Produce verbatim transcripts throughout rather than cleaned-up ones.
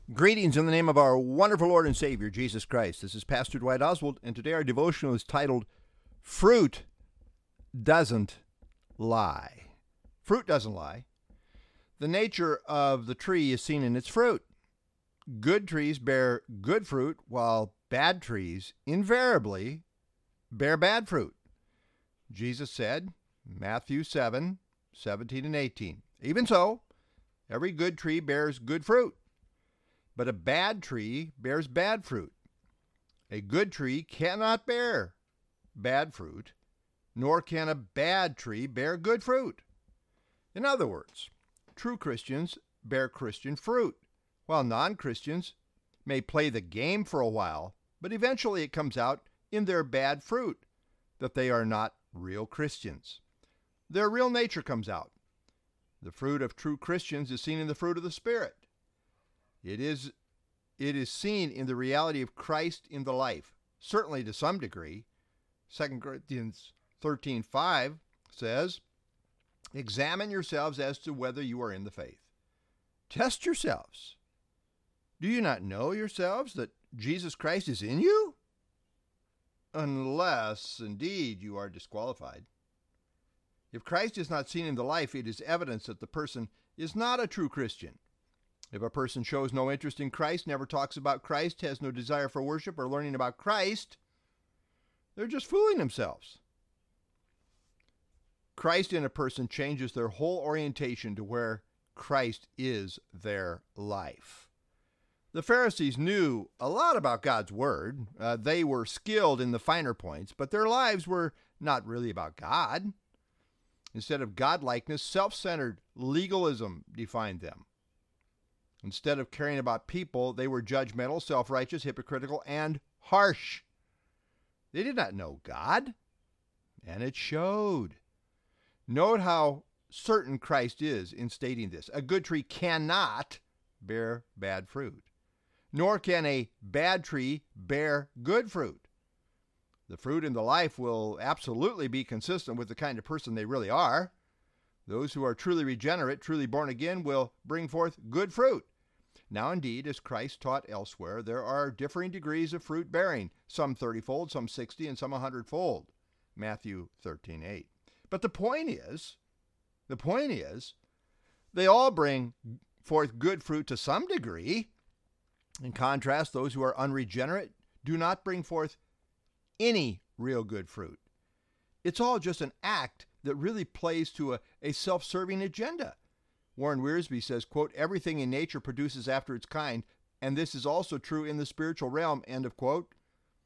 Greetings in the name of our wonderful Lord and Savior, Jesus Christ. This is Pastor Dwight Oswald, and today our devotional is titled, Fruit Doesn't Lie. Fruit doesn't lie. The nature of the tree is seen in its fruit. Good trees bear good fruit, while bad trees invariably bear bad fruit. Jesus said, Matthew seven, seventeen and eighteen, even so, every good tree bears good fruit, but a bad tree bears bad fruit. A good tree cannot bear bad fruit, nor can a bad tree bear good fruit. In other words, true Christians bear Christian fruit, while non-Christians may play the game for a while, but eventually it comes out in their bad fruit that they are not real Christians. Their real nature comes out. The fruit of true Christians is seen in the fruit of the Spirit. It is, it is seen in the reality of Christ in the life, certainly to some degree. Second Corinthians thirteen five says, Examine yourselves as to whether you are in the faith. Test yourselves. Do you not know yourselves that Jesus Christ is in you? Unless, indeed, you are disqualified. If Christ is not seen in the life, it is evidence that the person is not a true Christian. If a person shows no interest in Christ, never talks about Christ, has no desire for worship or learning about Christ, they're just fooling themselves. Christ in a person changes their whole orientation to where Christ is their life. The Pharisees knew a lot about God's Word. Uh, they were skilled in the finer points, but their lives were not really about God. Instead of godlikeness, self-centered legalism defined them. Instead of caring about people, they were judgmental, self-righteous, hypocritical, and harsh. They did not know God, and it showed. Note how certain Christ is in stating this. A good tree cannot bear bad fruit, nor can a bad tree bear good fruit. The fruit in the life will absolutely be consistent with the kind of person they really are. Those who are truly regenerate, truly born again, will bring forth good fruit. Now, indeed, as Christ taught elsewhere, there are differing degrees of fruit bearing, some thirty-fold, some sixty, and some one hundred-fold. Matthew thirteen eight. But the point is, the point is, they all bring forth good fruit to some degree. In contrast, those who are unregenerate do not bring forth any real good fruit. It's all just an act that really plays to a, a self-serving agenda. Warren Wiersbe says, quote, everything in nature produces after its kind, and this is also true in the spiritual realm, end of quote.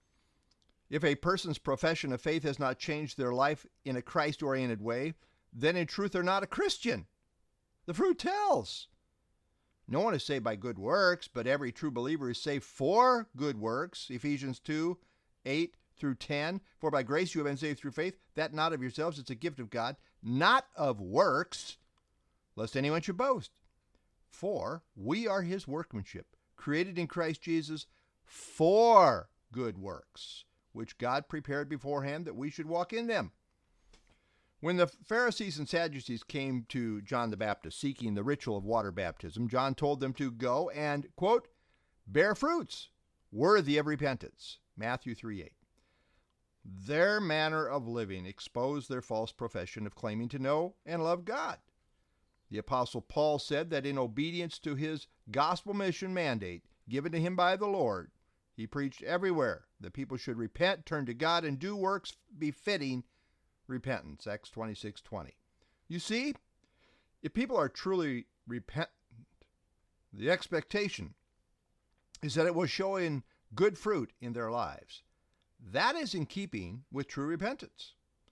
If a person's profession of faith has not changed their life in a Christ-oriented way, then in truth they're not a Christian. The fruit tells. No one is saved by good works, but every true believer is saved for good works. Ephesians two, eight through ten. For by grace you have been saved through faith, that not of yourselves, it's a gift of God, not of works, lest anyone should boast. For we are his workmanship, created in Christ Jesus for good works, which God prepared beforehand that we should walk in them. When the Pharisees and Sadducees came to John the Baptist seeking the ritual of water baptism, John told them to go and, quote, bear fruits worthy of repentance. Matthew three eight. Their manner of living exposed their false profession of claiming to know and love God. The Apostle Paul said that in obedience to his gospel mission mandate given to him by the Lord, he preached everywhere that people should repent, turn to God, and do works befitting repentance. Acts twenty-six twenty. You see, if people are truly repentant, the expectation is that it will show in good fruit in their lives. That is in keeping with true repentance.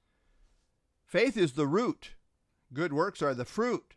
Faith is the root. Good works are the fruit.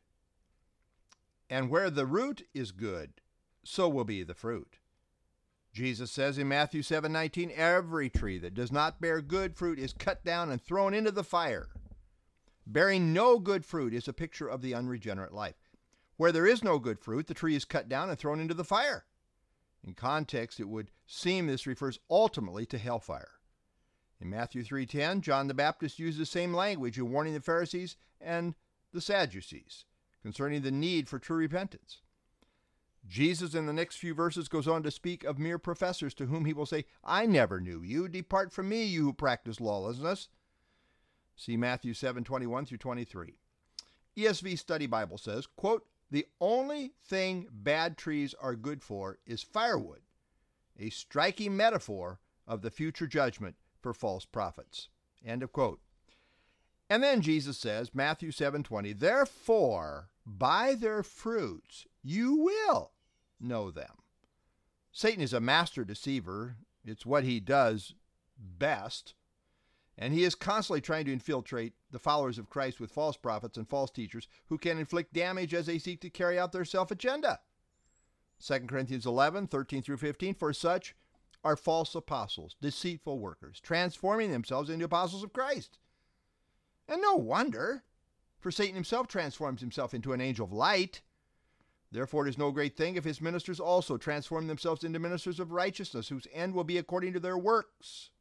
And where the root is good, so will be the fruit. Jesus says in Matthew seven nineteen, every tree that does not bear good fruit is cut down and thrown into the fire. Bearing no good fruit is a picture of the unregenerate life. Where there is no good fruit, the tree is cut down and thrown into the fire. In context, it would seem this refers ultimately to hellfire. In Matthew three ten, John the Baptist used the same language in warning the Pharisees and the Sadducees concerning the need for true repentance. Jesus in the next few verses goes on to speak of mere professors to whom he will say, I never knew you. Depart from me, you who practice lawlessness. See Matthew seven, twenty-one through twenty-three. E S V Study Bible says, quote, the only thing bad trees are good for is firewood, a striking metaphor of the future judgment for false prophets. End of quote. And then Jesus says, Matthew seven, twenty, therefore, by their fruits you will know them. Satan is a master deceiver. It's what he does best. And he is constantly trying to infiltrate the followers of Christ with false prophets and false teachers who can inflict damage as they seek to carry out their self-agenda. Second Corinthians eleven, thirteen through fifteen, for such are false apostles, deceitful workers, transforming themselves into apostles of Christ. And no wonder, for Satan himself transforms himself into an angel of light. Therefore it is no great thing if his ministers also transform themselves into ministers of righteousness, whose end will be according to their works.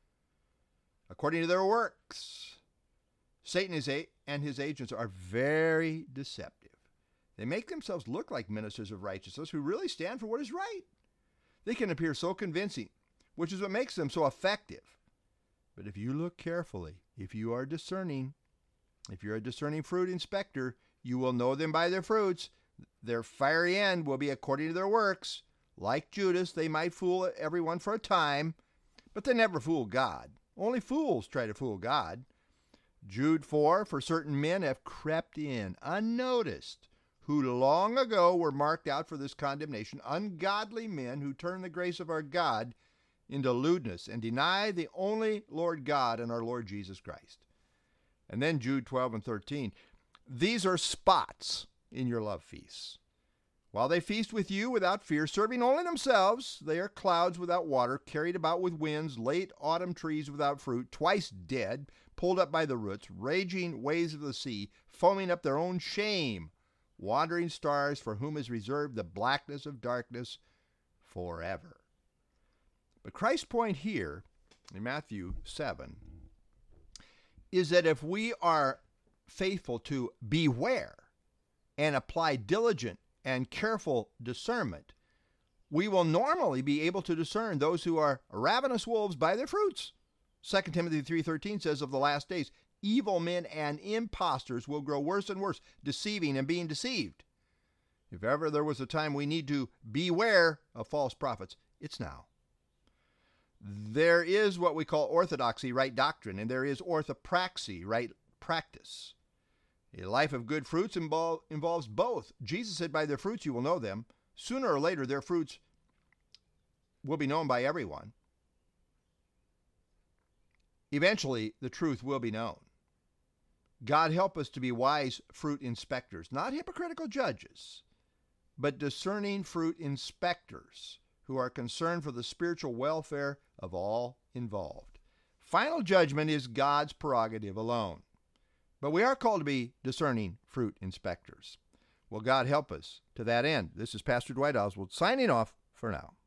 According to their works. Satan and his agents are very deceptive. They make themselves look like ministers of righteousness who really stand for what is right. They can appear so convincing, which is what makes them so effective. But if you look carefully, if you are discerning, if you're a discerning fruit inspector, you will know them by their fruits. Their fiery end will be according to their works. Like Judas, they might fool everyone for a time, but they never fool God. Only fools try to fool God. Jude four, for certain men have crept in unnoticed, who long ago were marked out for this condemnation, ungodly men who turn the grace of our God into lewdness and deny the only Lord God and our Lord Jesus Christ. And then Jude twelve and thirteen, these are spots in your love feasts. While they feast with you without fear, serving only themselves, they are clouds without water, carried about with winds, late autumn trees without fruit, twice dead, pulled up by the roots, raging waves of the sea, foaming up their own shame, wandering stars for whom is reserved the blackness of darkness forever. But Christ's point here in Matthew seven is that if we are faithful to beware and apply diligent and careful discernment, we will normally be able to discern those who are ravenous wolves by their fruits. Second Timothy three thirteen says of the last days, evil men and impostors will grow worse and worse, deceiving and being deceived. If ever there was a time we need to beware of false prophets, it's now. There is what we call orthodoxy, right doctrine, and there is orthopraxy, right practice. A life of good fruits involve, involves both. Jesus said, by their fruits you will know them. Sooner or later, their fruits will be known by everyone. Eventually, the truth will be known. God help us to be wise fruit inspectors, not hypocritical judges, but discerning fruit inspectors who are concerned for the spiritual welfare of all involved. Final judgment is God's prerogative alone. But we are called to be discerning fruit inspectors. Will God help us to that end? This is Pastor Dwight Oswald signing off for now.